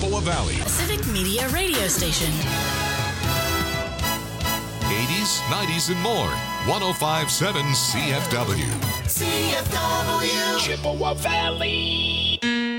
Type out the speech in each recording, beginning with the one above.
Chippewa Valley. Pacific Media Radio Station. 80s, 90s, and more. 105.7 CFW. CFW. Chippewa Valley.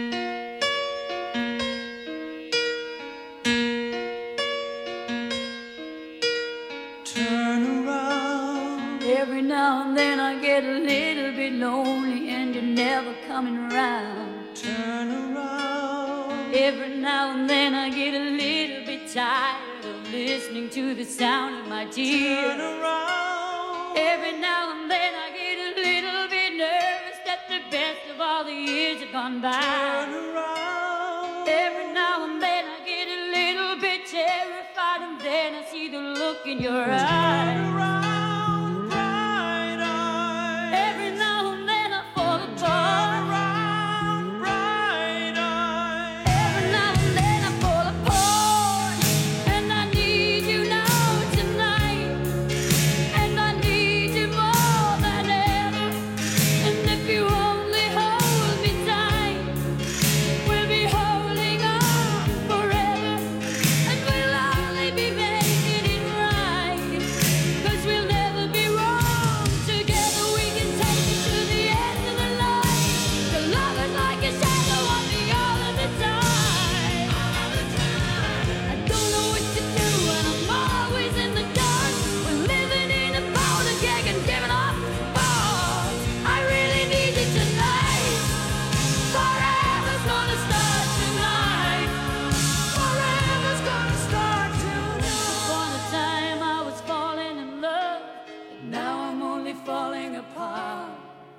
Turn around. Every now and then I get a little bit lonely and you're never coming around. Turn around. Every now and then I get a little bit tired of listening to the sound of my tears. Turn around. Every now and then I get a little bit nervous that the best of all the years have gone by. Turn around. Every now and then I get a little bit terrified and then I see the look in your eyes. Turn around, bright eyes. Every now and then I fall apart. Turn around, bright eyes. Every now and then I fall apart. And I need you now tonight. And I need you more than ever. And if you only hold me tight, we'll be holding on forever. And we'll only be making it right. 'Cause we'll never be wrong. Together we can take it to the end of the line. The love is like a shadow on me all of the time. I don't know what to do and I'm always in the dark. We're living in a powder keg and giving off balls. I really need you tonight. Forever's gonna start tonight. Forever's gonna start tonight. Upon a time I was falling in love, but now I'm only falling apart.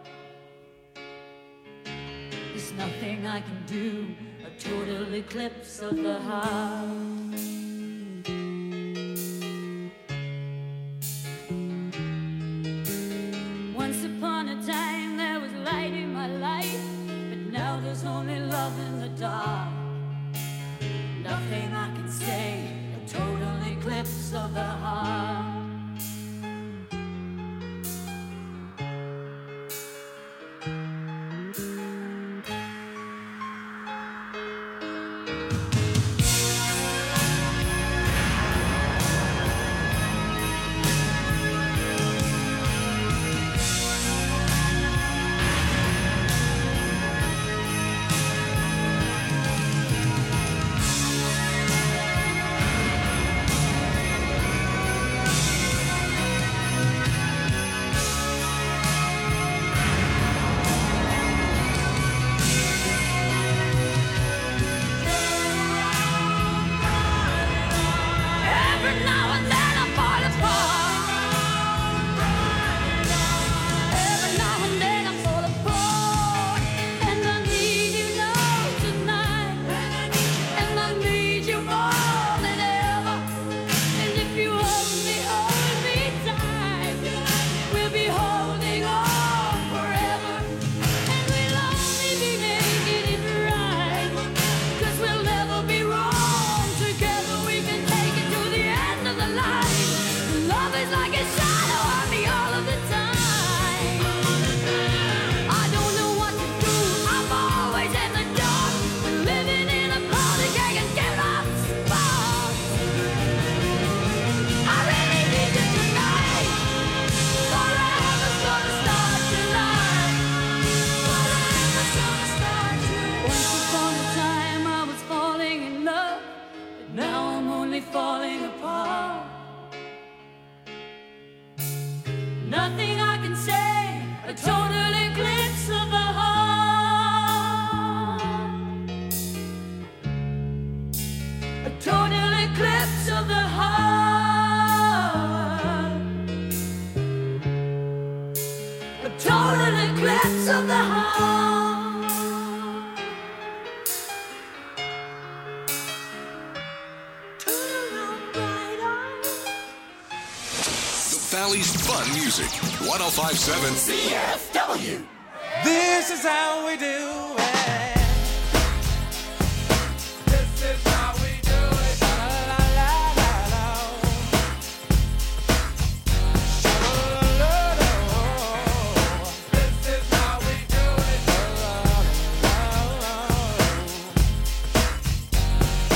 There's nothing I can do, a total eclipse of the heart. Once upon a time there was light in my life, but now there's only love in the dark. Nothing I can say, a total eclipse of the heart. Every now and then I fall apart. Every now and then I fall apart. And I need you now tonight. And I need you more than ever. And if you only hold me tight, we'll be holding on forever. And we'll only be making it right. 'Cause we'll never be wrong. Together we can take it to the end of the line. Love is like a shadow on me all of the time. I don't know what to do, I'm always in the dark. We're living in a powder keg and giving off sparks. I really need you tonight. Forever's gonna start tonight. Forever's gonna start tonight. Once upon a time I was falling in love, but now I'm only falling apart. Nothing I can say, a total eclipse of the heart. A total eclipse of the heart. A total eclipse of the heart. Turn around, bright eyes. The Valley's fun music. 105.7 CFW. This is how we do it. This is how we do it. La la la la la. La la la la. This is how we do it. La la la la.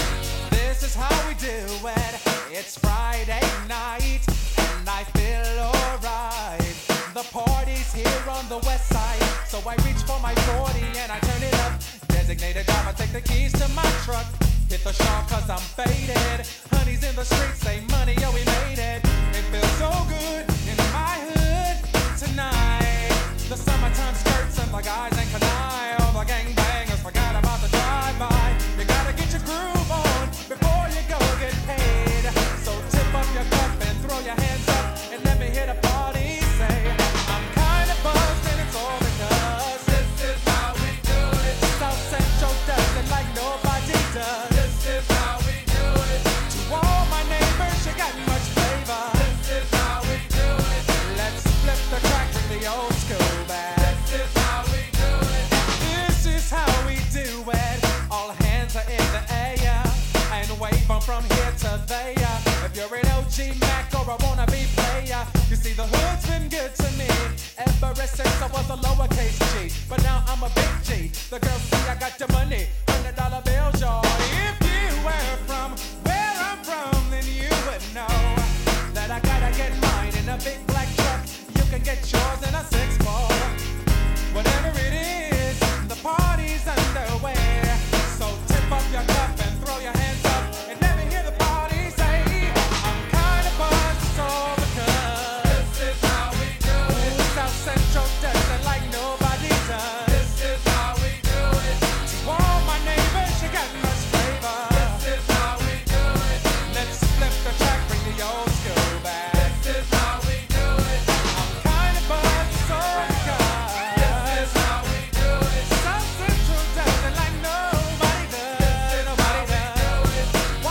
it. It's Friday night and I feel alright. The party's here on the west side, so I reach for my 40 and I turn it up. Designated driver, take the keys to my truck. Hit the shop cause I'm faded. Honey's in the streets, say money, yo, we made it. It feels so good in my hood tonight. The summertime skirts and the guys ain't canine. All the gangbangers forgot about the drive-by. You gotta get your groove on before you go get paid. So tip up your cup and throw your hands up and let me hear the party say, I'm kinda buzzed and it's all because this is how we do it. South Central does it like nobody does. This is how we do it. To all my neighbors, you got much flavor. This is how we do it. Let's flip the track with the old school back. This is how we do it. This is how we do it. All hands are in the air and wave on from here to there. If you're an OG Mac or a wannabe player, you see the hood's been good to me ever since I was a lowercase G. But now I'm a big G. The girls see I got your money, $100 bills, y'all. If you were from where I'm from, then you would know that I gotta get mine in a big black truck. You can get yours in a 6-4. Whatever it is, the party's underway. So tip up your cup and throw your hands up and let me hear the party say, I'm kinda buzzed, it's all because this is how we do it. South Central does it like nobody does. This is how we do it. To all my neighbors, you got much flavor. This is how we do it. Let's flip the track, bring the old school back. This is how we do it. I'm kinda buzzed, it's all because this is how we do it. South Central does it like nobody does. Nobody does.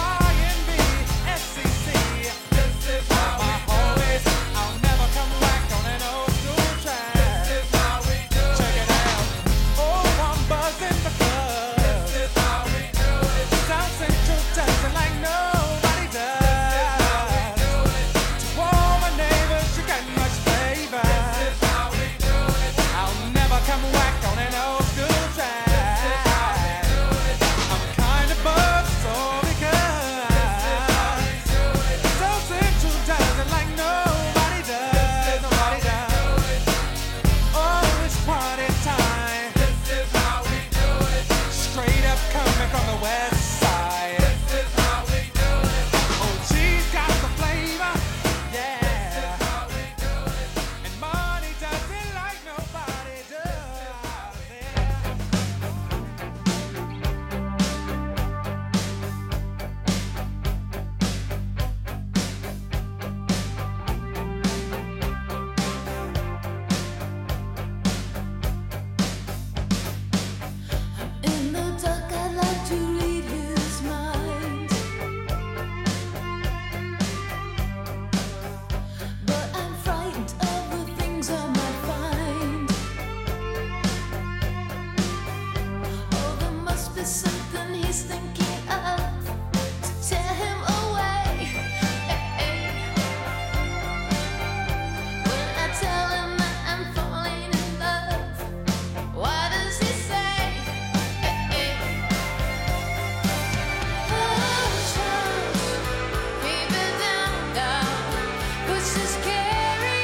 YNB, SCC. This is how my homies. I'll never come back on an old school track. This is how we do it. Check it out. Oh, I'm buzzing because this is how we do it. South Central does it like nobody does. This is how we do it. To all my neighbors, you got much flavor. This is how we do it. I'll never come back on an old school track. This is how we do it. I'm kinda buzzed, so because South Central does it like nobody does. Nobody does. Oh, it's party time. This is how we do it. Straight up coming from the west side. This is how we do it. Oh, she's got the flavor. Yeah. This is how we do it. And money does it like nobody does. Yeah. In the dark, I'd like to read his mind, but I'm frightened of the things I might find. Oh, there must be something he's thinking of to tear him away. When I tell him that I'm falling in love, what does he say? Hush, hush, keep it down, down, push is scary.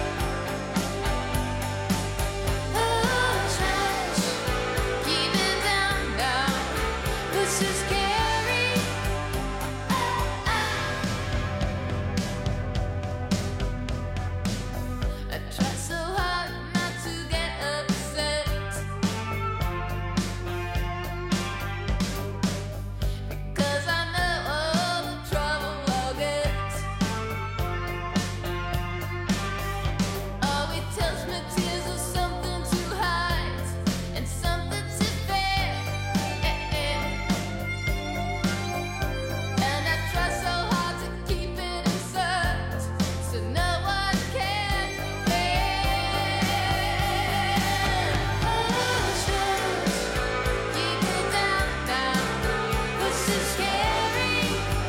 Hush, hush, keep it down, down, push is scary. I try so hard not to get upset, because I know all the trouble I'll get. Oh, he tells me tears are something to hide and something to fear. And I try so hard to keep it inside, so no one can hear. Hush, hush, keep it down, down, push is scary.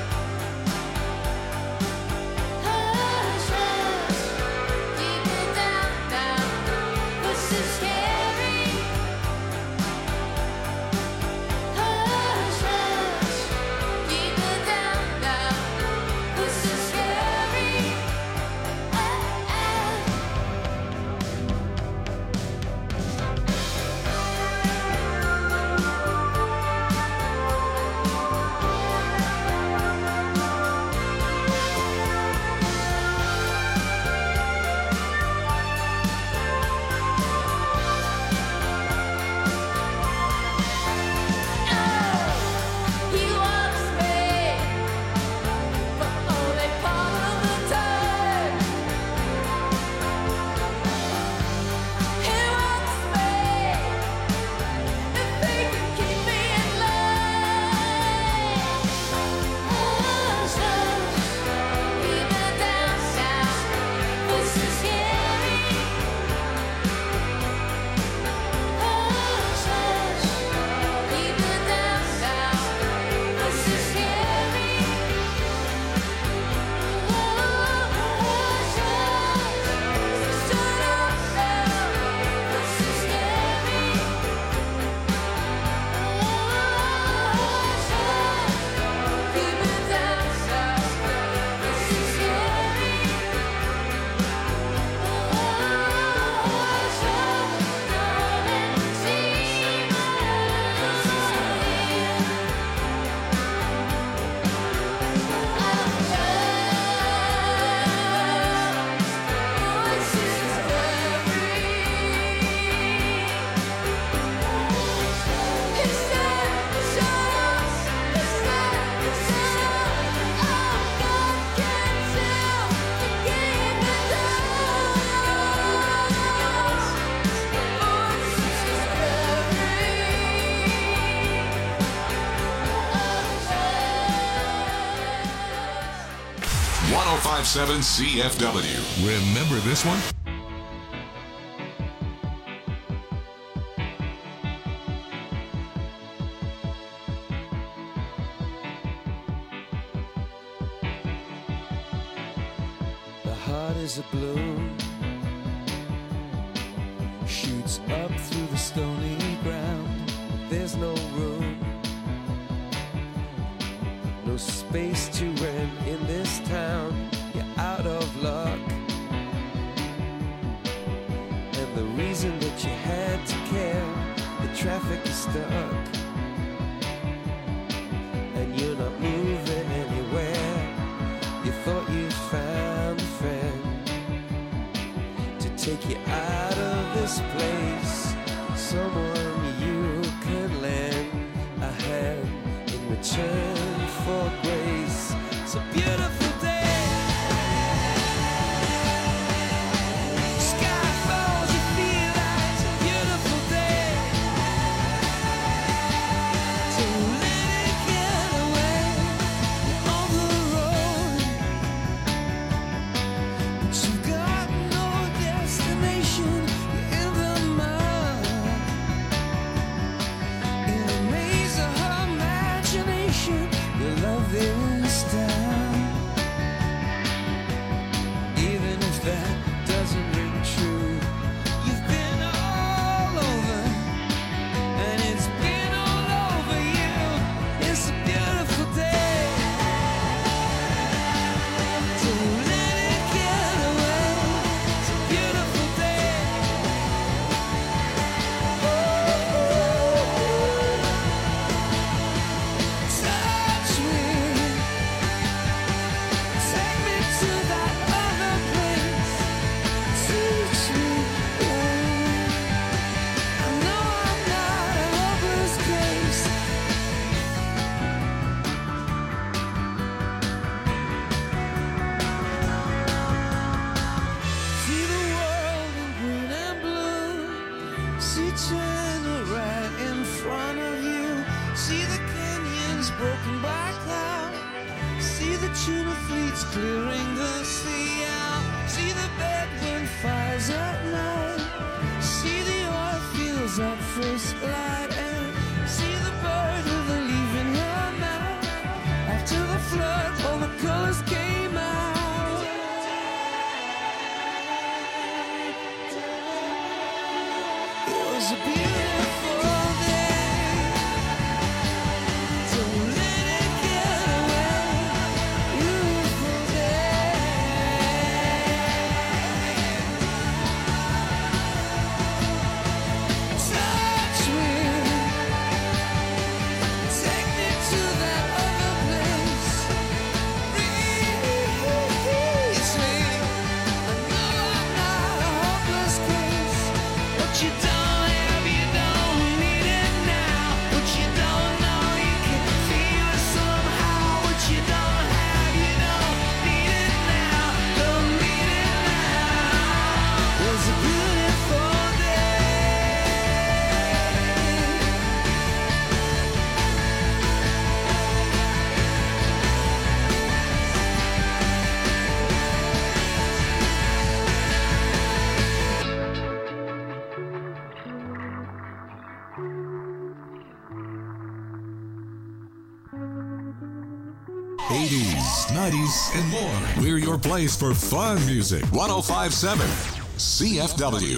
Hush, hush, keep it down, down, push is scary. Hush, hush, keep it down, down, 1057 CFW. Remember this one? The heart is a bloom, shoots up through the stony ground. There's no room, no space to rent in this town. You're out of luck, and the reason that you had to care, the traffic is stuck, and you're not moving anywhere. You thought you found a friend to take you out of this place, someone you could lend a hand in return for grace. It's a beautiful day. Sky falls, you feel like it's a beautiful day. So let it get away on the road, but you've got no destination. You're in the mud, in a maze of her imagination. Your love is down, even if that doesn't ring true. You've been all over, and it's been all over you. It's a beautiful day. So let it get away. It's a beautiful day. Touch me, take me to that other place. Teach me, I know I'm not a hopeless case. See the world in green and blue. See China right in front of you. See the canyons broken by cloud. See the tuna fleets clearing the sea out. See the bedroom fires at night. See the oil fields at first light. And see the bird with a leaf in her mouth. After the flood, all the colors came out. It was a beautiful day. So let it get away. Beautiful day. Touch me, take me to that other place. Release me. I know I'm not a hopeless case. What you don't have, you don't need it now. What you don't know, you can feel it somehow. What you don't have, you don't need it now. Don't need it now. It was a beautiful day. '80s, '90s, and more. We're your place for fun music. 1057 CFW.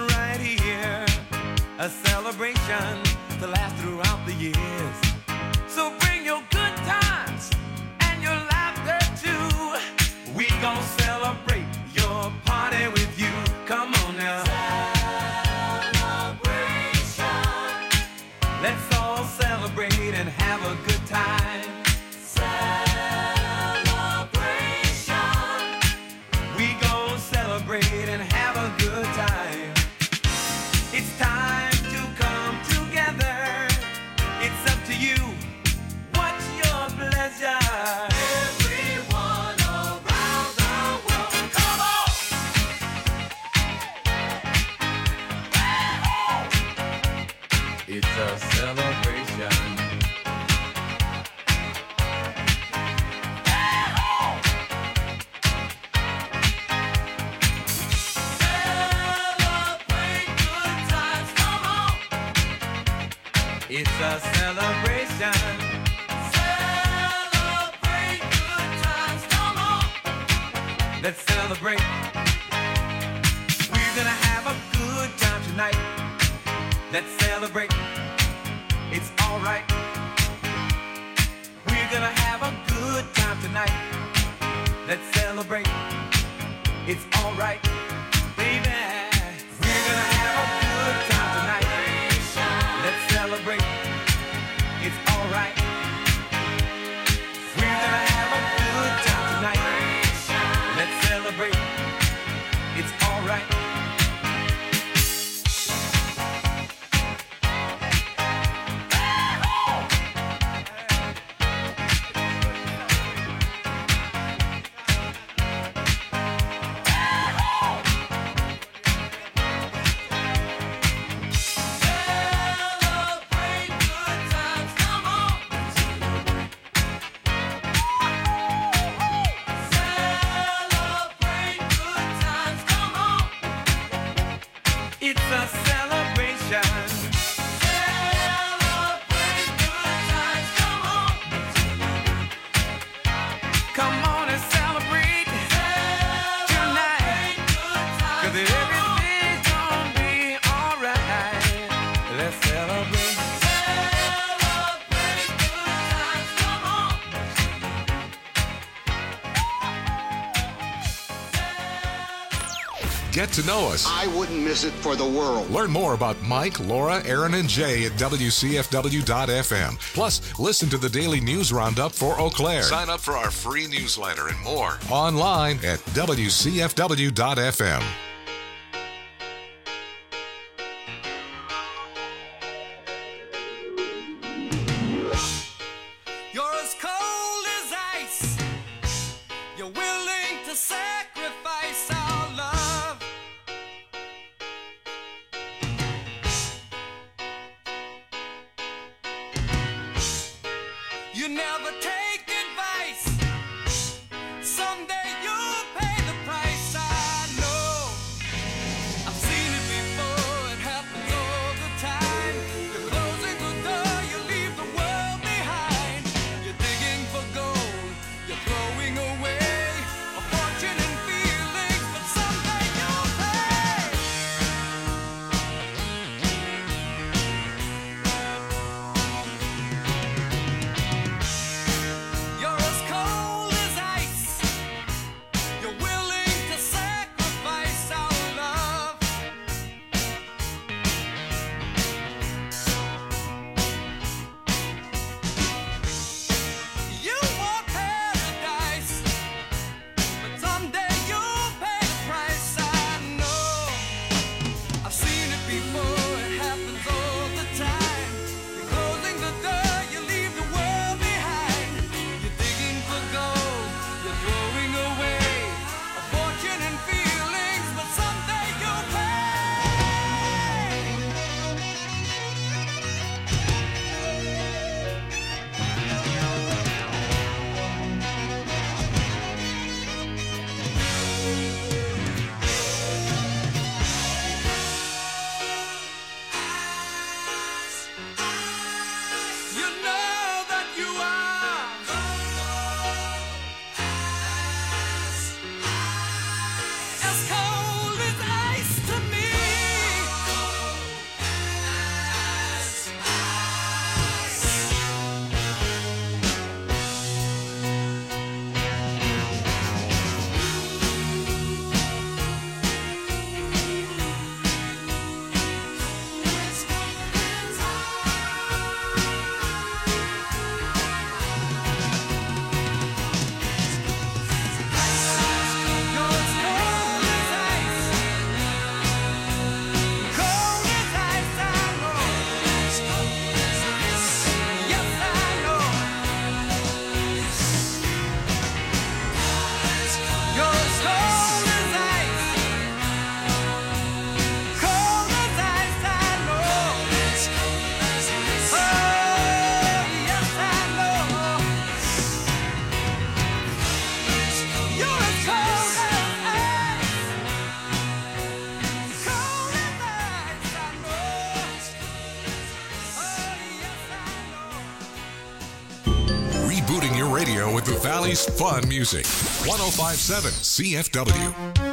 A celebration to last throughout the years. So bring your good times and your laughter too. We gon' celebrate your party with you. Come on now. Celebration. Let's all celebrate and have a good time. Celebration. We gon' celebrate and have a good time. It's time to come together. It's up to you. What's your pleasure? Everyone around the world, come on! It's a celebration. Celebrate good times, come on! It's a celebration. Celebrate good times, come on! Let's celebrate. We're gonna have a good time tonight. Let's celebrate. It's alright. We're gonna have a good time tonight. Let's celebrate. It's alright, baby. We're gonna have a good time tonight. Let's celebrate. It's alright. We're gonna have a good time tonight. Let's celebrate. It's alright. Celebrate good times, come on. Celebrate good times, come on. It's a celebration. Celebrate good times, come on. Come on and celebrate tonight. 'Cause everything's gonna be alright. Let's celebrate. Celebrate good times, come on. Get to know us. I wouldn't miss it for the world. Learn more about Mike, Laura, Aaron, and Jay at WCFW.FM. Plus, listen to the daily news roundup for Eau Claire. Sign up for our free newsletter and more online at WCFW.FM. You're as cold as ice. You're willing to sacrifice our love. You never take advice. Someday you'll pay the price. I know. radio with the Valley's fun music. 105.7 CFW.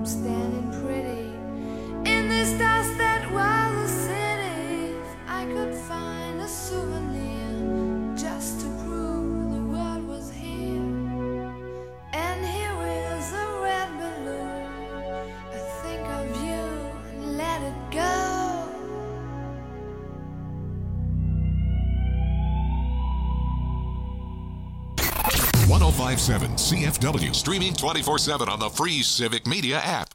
1057 CFW. Streaming 24/7 on the free Civic Media app.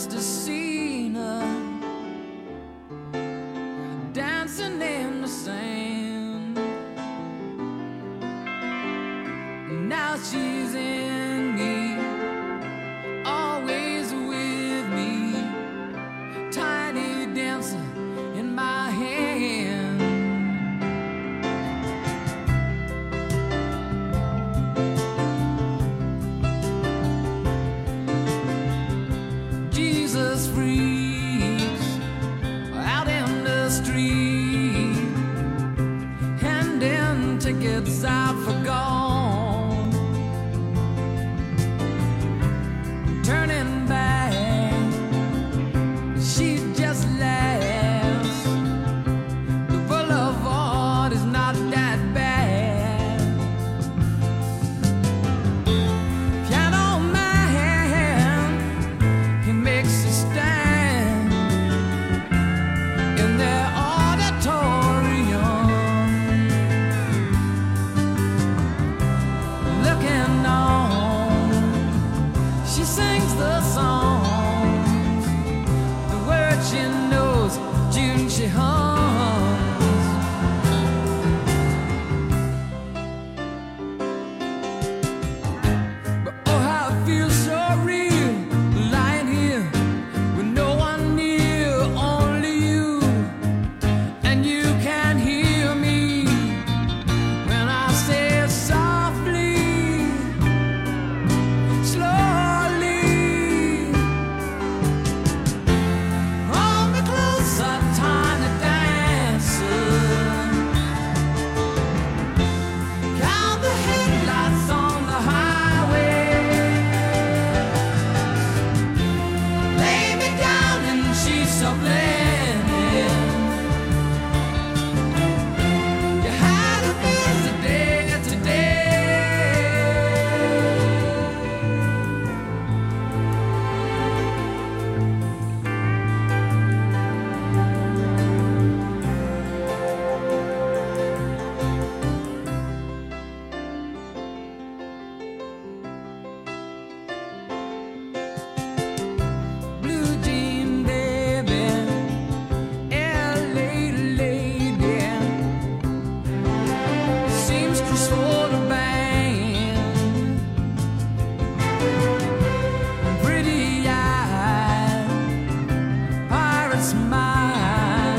must have seen her dancing in the sand. Now she's in me, always with me, tiny dancer in my hand. Jesus freaks out in the street, handing tickets out for gone, turning back, she just laughs. The boulevard is not that bad. Piano man, he makes a stand in their auditorium, looking on. She sings the songs, the words she knows, June she hums. But oh, how it feels so real, lying here with no one near, only you, and you can hear me when I say it softly, slowly. Hold me closer, tiny dancer. Count the headlights on the highway. Lay me down in sheets of linen. You had a busy day today. Blue jean baby, LA lady, seamstress for the band, pretty eye, pirate smile.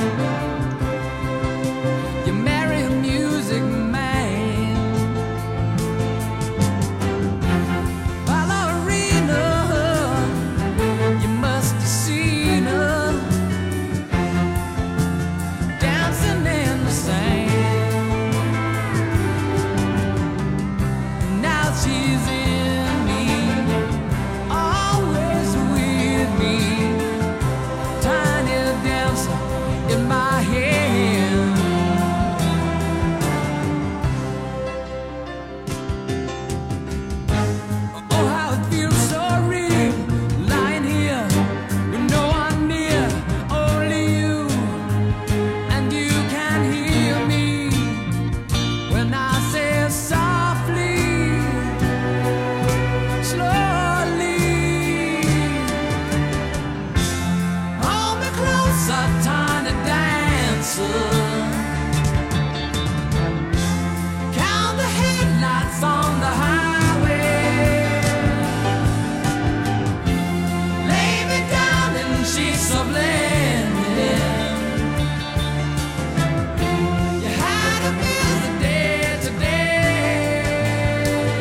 You marry a music man, ballerina. You must have seen her dancing in the sand. Now she's in me, always with me, tiny dancer in my hand. Oh, how it feels so real, lying here with no one near, only you, and you can hear me when I say it softly, slowly. Hold me closer, tiny dancer. Count the headlights on the highway. Lay me down in sheets of linen. You had a busy day today.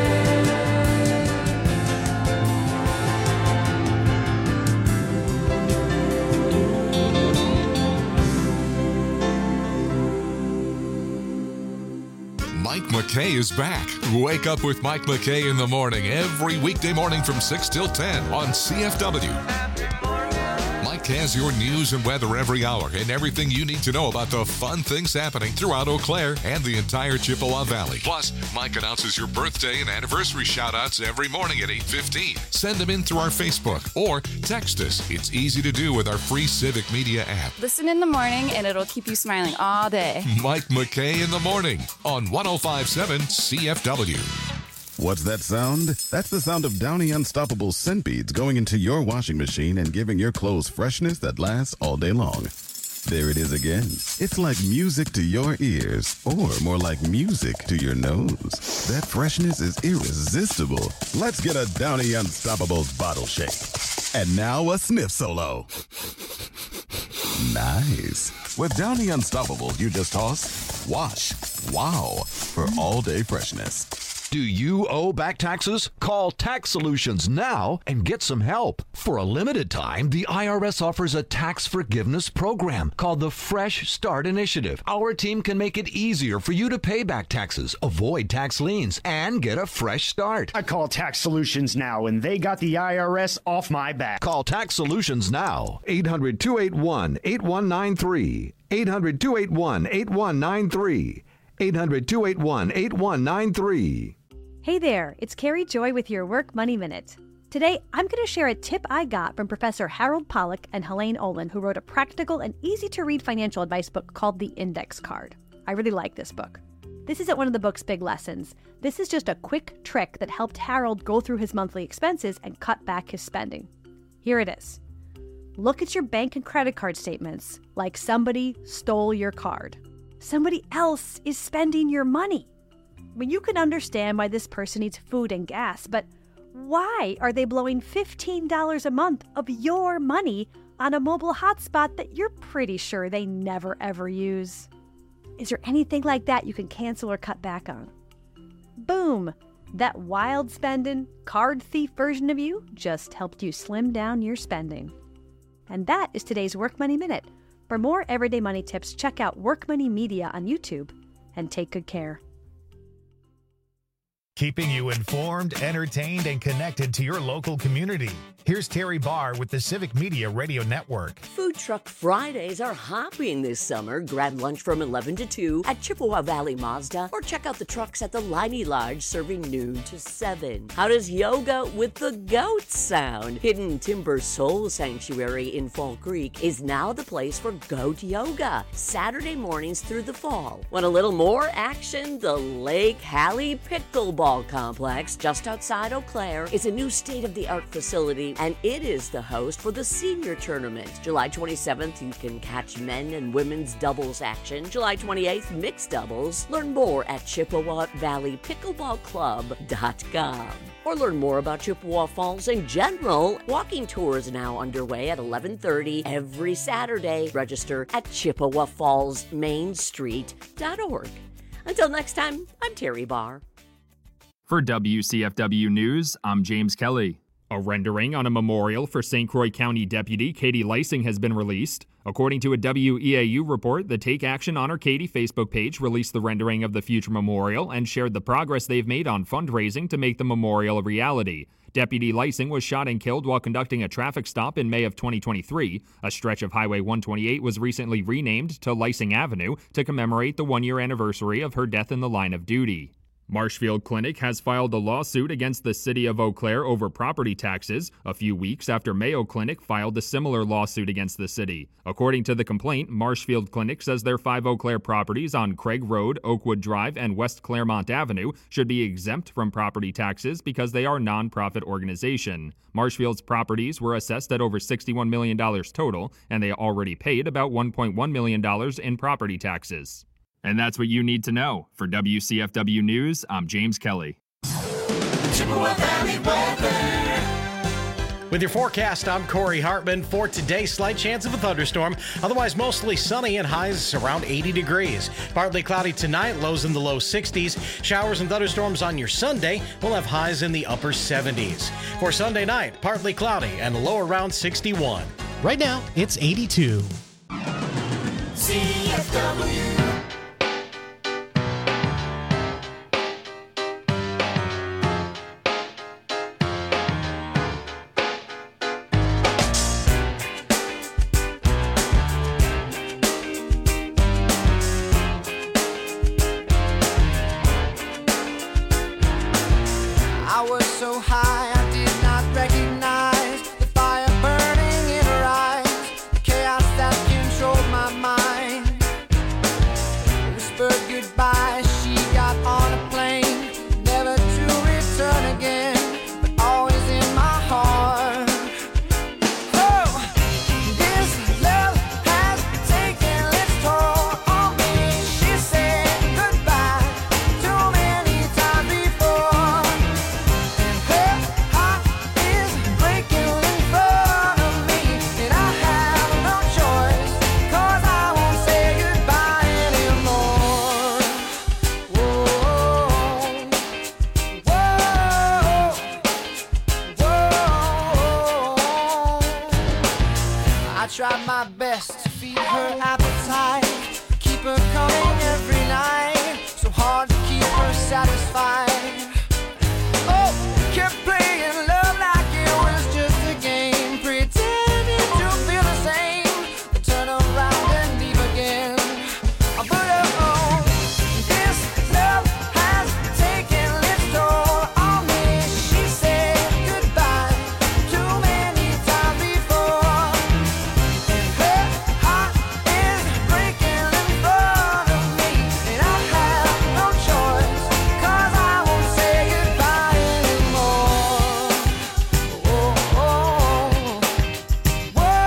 Mike McKay is back. Wake up with Mike McKay in the morning every weekday morning from 6 till 10 on CFW. Mike has your news and weather every hour and everything you need to know about the fun things happening throughout Eau Claire and the entire Chippewa Valley. Plus, Mike announces your birthday and anniversary shout-outs every morning at 8:15. Send them in through our Facebook or text us. It's easy to do with our free Civic Media app. Listen in the morning and it'll keep you smiling all day. Mike McKay in the morning on 105.7 CFW. What's that sound? That's the sound of Downy Unstoppable scent beads going into your washing machine and giving your clothes freshness that lasts all day long. There it is again. It's like music to your ears, or more like music to your nose. That freshness is irresistible. Let's get a Downy Unstoppables bottle shake. And now a sniff solo. Nice. With Downy Unstoppables, you just toss, wash, wow, for all-day freshness. Do you owe back taxes? Call Tax Solutions now and get some help. For a limited time, the IRS offers a tax forgiveness program called the Fresh Start Initiative. Our team can make it easier for you to pay back taxes, avoid tax liens, and get a fresh start. I call Tax Solutions now, and they got the IRS off my back. Call Tax Solutions now. 800-281-8193. 800-281-8193. 800-281-8193. Hey there, it's Carrie Joy with your Work Money Minute. Today, I'm going to share a tip I got from Professor Harold Pollack and Helene Olin, who wrote a practical and easy-to-read financial advice book called The Index Card. I really like this book. This isn't one of the book's big lessons. This is just a quick trick that helped Harold go through his monthly expenses and cut back his spending. Here it is. Look at your bank and credit card statements like somebody stole your card. Somebody else is spending your money. I mean, you can understand why this person needs food and gas, but why are they blowing $15 a month of your money on a mobile hotspot that you're pretty sure they never ever use? Is there anything like that you can cancel or cut back on? Boom! That wild spending, card thief version of you just helped you slim down your spending. And that is today's Work Money Minute. For more everyday money tips, check out Work Money Media on YouTube and take good care. Keeping you informed, entertained, and connected to your local community. Here's Terry Barr with the Civic Media Radio Network. Food Truck Fridays are hopping this summer. Grab lunch from 11 to 2 at Chippewa Valley Mazda, or check out the trucks at the Liney Lodge serving noon to 7. How does yoga with the goats sound? Hidden Timber Soul Sanctuary in Fall Creek is now the place for goat yoga, Saturday mornings through the fall. Want a little more action? The Lake Hallie Pickleball Complex, just outside Eau Claire, is a new state-of-the-art facility, and it is the host for the senior tournament. July 27th, you can catch men and women's doubles action. July 28th, mixed doubles. Learn more at ChippewaValleyPickleballClub.com. Or learn more about Chippewa Falls in general. Walking tour is now underway at 11:30 every Saturday. Register at ChippewaFallsMainStreet.org. Until next time, I'm Terry Barr. For WCFW News, I'm James Kelly. A rendering on a memorial for St. Croix County Deputy Katie Leising has been released. According to a WEAU report, the Take Action Honor Katie Facebook page released the rendering of the future memorial and shared the progress they've made on fundraising to make the memorial a reality. Deputy Leising was shot and killed while conducting a traffic stop in May of 2023. A stretch of Highway 128 was recently renamed to Leising Avenue to commemorate the one-year anniversary of her death in the line of duty. Marshfield Clinic has filed a lawsuit against the city of Eau Claire over property taxes, a few weeks after Mayo Clinic filed a similar lawsuit against the city. According to the complaint, Marshfield Clinic says their 5 Eau Claire properties on Craig Road, Oakwood Drive, and West Claremont Avenue should be exempt from property taxes because they are a non-profit organization. Marshfield's properties were assessed at over $61 million total, and they already paid about $1.1 million in property taxes. And that's what you need to know. For WCFW News, I'm James Kelly. Chippewa Valley weather. With your forecast, I'm Corey Hartman. For today, slight chance of a thunderstorm. Otherwise, mostly sunny and highs around 80 degrees. Partly cloudy tonight, lows in the low 60s. Showers and thunderstorms on your Sunday. We'll have highs in the upper 70s. For Sunday night, partly cloudy and a low around 61. Right now, it's 82. CFW. I try my best to feed her appetite, keep her coming every night, so hard to keep her satisfied. Oh, kept playing love like it was just a game, pretending to feel the same, but turn around and leave again. But oh, this love has taken its toll on me. She said goodbye too many times before, and her heart is breaking in front of me, and I have no choice, 'cause I won't say goodbye anymore. Oh, oh, whoa,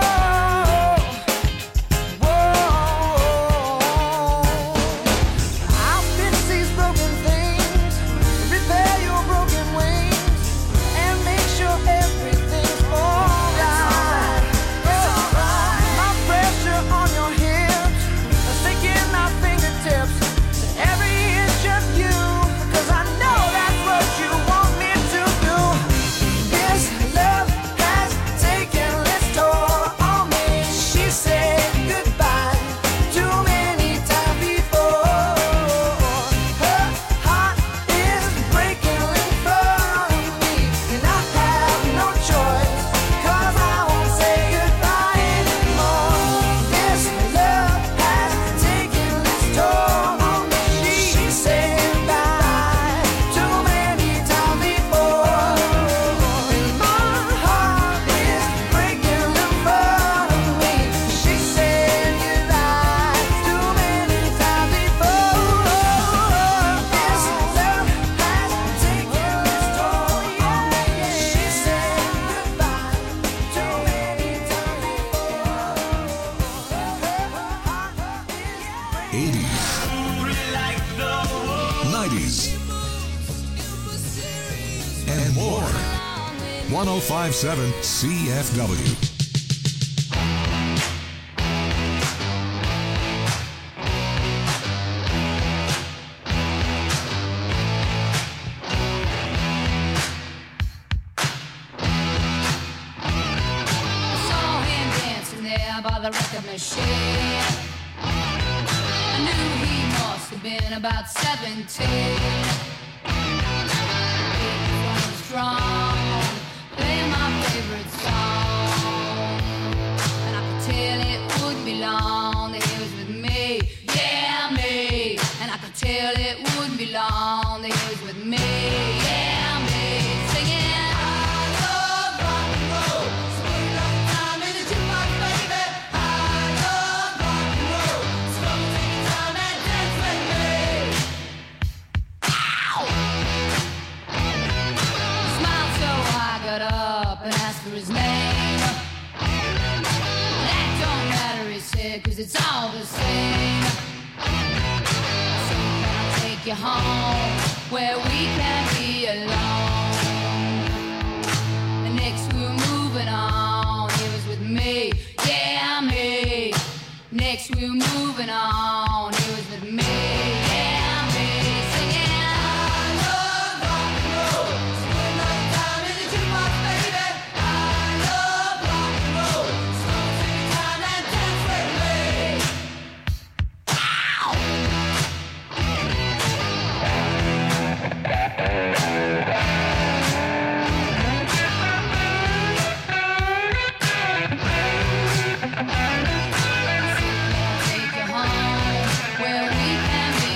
I'll fix these broken things, repair your broken wings, and make sure everything's alright. My pressure on your hips, sticking my fingertips to every inch of you, 'cause I know that's what you want me to do. This love has taken its toll on me. She said goodbye too many times before. Her heart is breaking in front of me, and I have no choice, 'cause I won't say goodbye anymore. This love has taken its toll on me. She said goodbye too many times before, and my heart is breaking in front of me. She said goodbye too many times before. This love has taken its toll on me. She said goodbye too many times before. 80s, 90s, and more. 105.7 CFW. Saw him dancing there by the record machine. I knew he must have been about 17. He was strong, playing my favorite song, and I could tell it wouldn't be long that he was with me, yeah me. And I could tell it wouldn't be long that he was with me, yeah me. Singing, I love rock and roll, so put another time in the jukebox, baby. I love rock and roll, so come and take your time and dance with me. Ow! He smiled so I got up and asked for his name. That don't matter, he said, 'cause it's all the same. So can I take you home where we can be alone? And next we were moving on, he was with me, yeah me. Next we were moving on, he was with me, yeah me. Singing, I love rock and roll, so put another time in the jukebox, baby. I love rock and roll, so come and take your time and dance with me. Ow! Take you home where we can be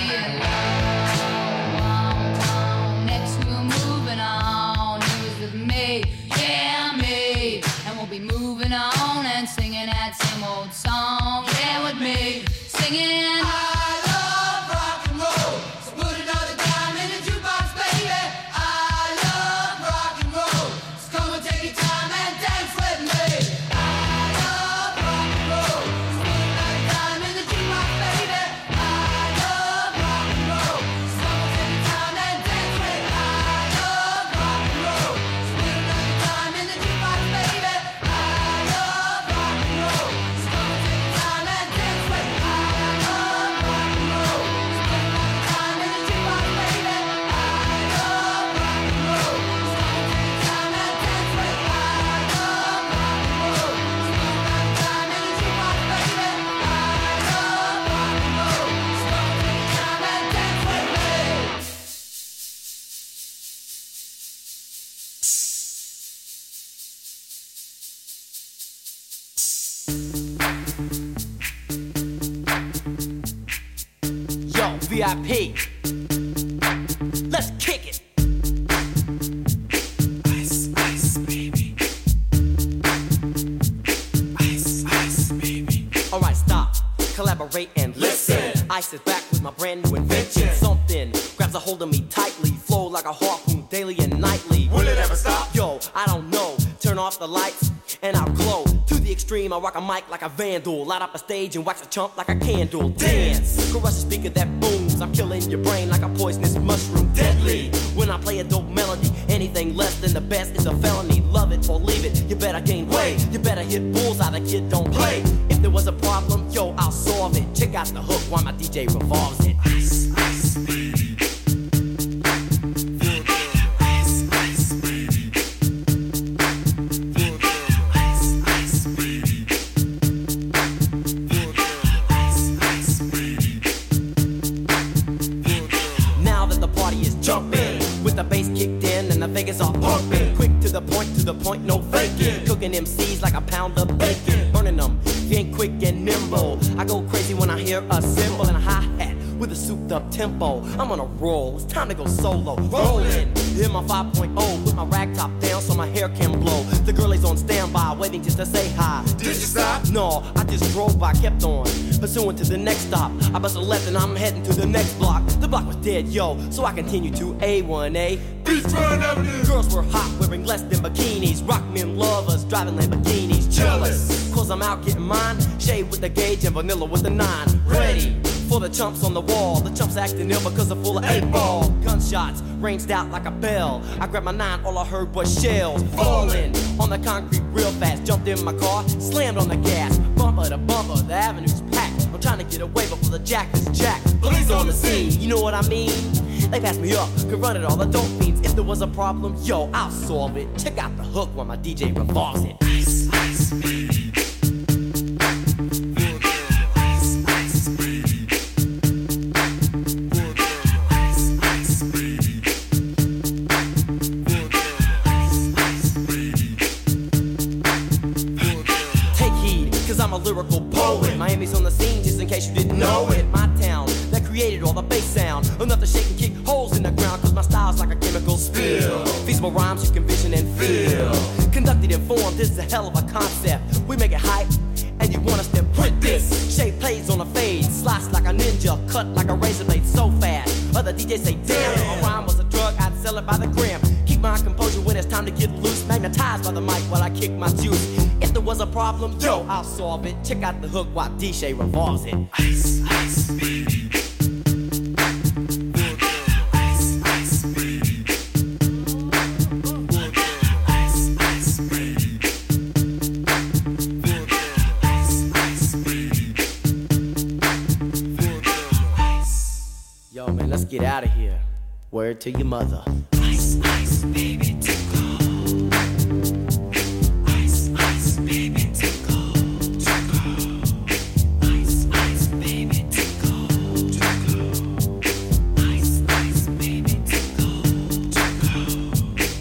alone. Next we're moving on, he was with me, yeah me. And we'll be moving on and singing that same old song, yeah with me. Singing, I love rock and roll, so put another dime in the jukebox, baby. I love rock and roll, so come and take your time and dance with me. I love rock and roll, so put another dime in the jukebox, baby. I love rock and roll, so come and take your time and dance with me. I love rock and roll, so put another dime in the jukebox, baby. I love rock and roll, so come and take your time and dance with me. I love rock VIP. Let's kick it. Ice, ice, baby. Ice, ice, baby. Alright, stop, collaborate and listen. Ice is back with my brand new invention. Something grabs a hold of me tightly, flow like a harpoon daily and nightly. Will it ever stop? Yo, I don't know. Turn off the lights and I'll glow. To the extreme, I rock a mic like a vandal. Light up a stage and wax a chump like a candle. Dance, caress a speaker that booms. I'm killing your brain like a poisonous mushroom. Deadly, when I play a dope melody. Anything less than the best is a felony. Love it or leave it, you better gain weight. You better hit bullseye, the kid don't play. If there was a problem, yo, I'll solve it. Check out the hook while my DJ revolves it. Ice, ice, baby. Vegas all pumping, quick to the point, no faking. Cooking MCs like a pound of bacon, burning them, if you ain't quick and nimble. I go crazy when I hear a cymbal and a hi-hat with a souped up tempo. I'm on a roll, it's time to go solo. Rolling, hit my 5.0, put my rag top down so my hair can blow. The girl is on standby, waiting just to say hi. Did you stop? No, I just drove by, kept on, pursuing to the next stop. I bust a left and I'm heading to the next block. The block was dead, yo, so I continue to A1A. Beachfront Avenue. Girls were hot, wearing less than bikinis. Rock men lovers, driving Lamborghinis. Jealous, cause I'm out getting mine. Shade with the gauge and vanilla with the 9. Ready for the chumps on the wall. The chumps acting ill because they're full of 8-ball. Gunshots ranged out like a bell. I grabbed my 9, all I heard was shells falling on the concrete real fast. Jumped in my car, slammed on the gas. Bumper to bumper, the avenue's packed. I'm trying to get away before the jack is jacked. Police on the scene, you know what I mean? They passed me up, could run it all, the dope fiends. If there was a problem, yo, I'll solve it. Check out the hook while my DJ revolves it. Ice, ice, baby. Ice, ice, baby. Ice, ice, baby. Ice, baby. Take heed, cause I'm a lyrical poet. Miami's on the scene, just in case you didn't know it. My town, that created all the bass sound. Enough to shake and kick holes in the ground, cause my style's like a chemical spill. Feasible rhymes you can vision and feel. Conducted in form, this is a hell of a concept. We make it hype, and you want us to print this. Shape plays on a fade, slice like a ninja, cut like a razor blade so fast. Other DJs say, damn, if a rhyme was a drug, I'd sell it by the gram. Keep my composure when it's time to get loose. Magnetized by the mic while I kick my juice. If there was a problem, yo, I'll solve it. Check out the hook while DJ revolves it. Ice, ice, baby. Let's get out of here. Word to your mother. Ice, ice, baby, tickle. Ice, ice, baby, tickle. Tickle. Ice, ice, baby, tickle. Tickle. Ice, ice, baby, tickle. Tickle.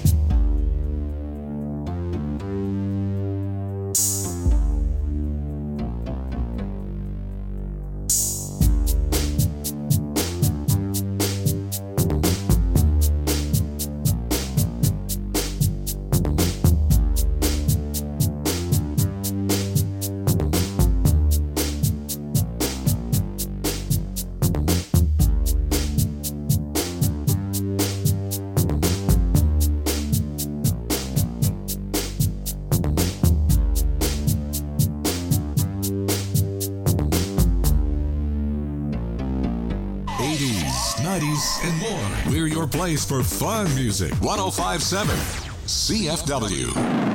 And more. We're your place for fun music. 105.7 CFW.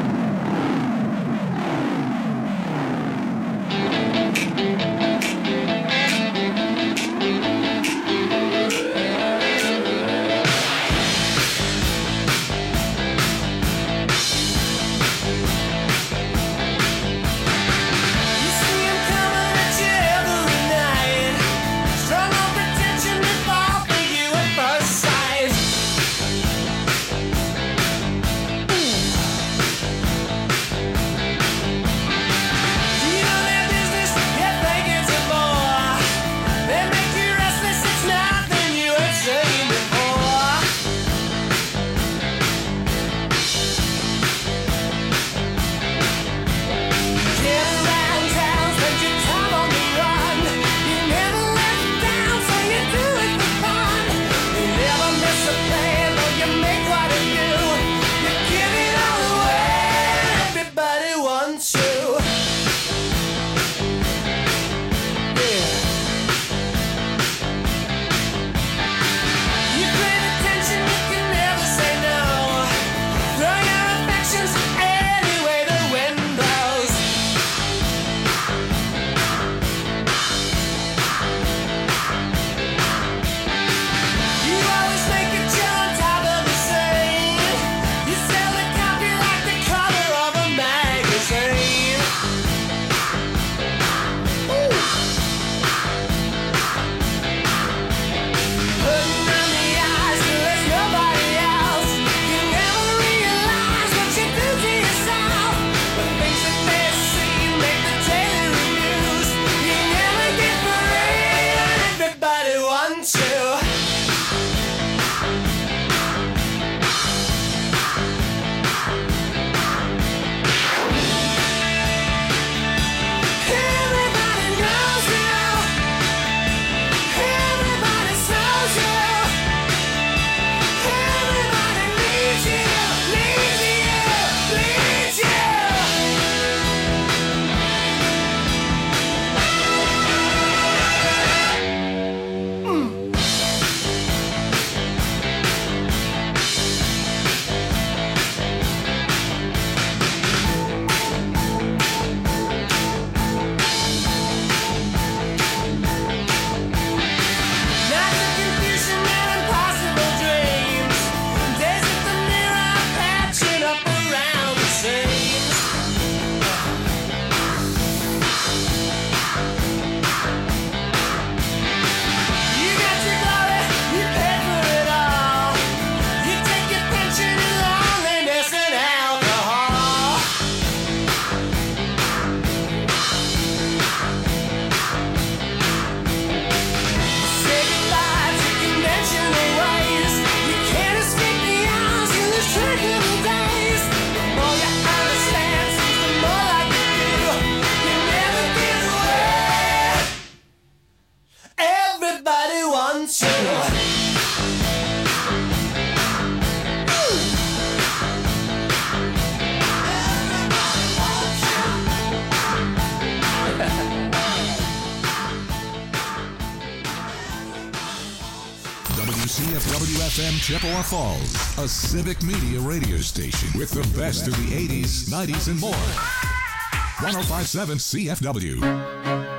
WFM Chippewa Falls, a civic media radio station with the best of the 80s, 90s, and more. 105.7 CFW.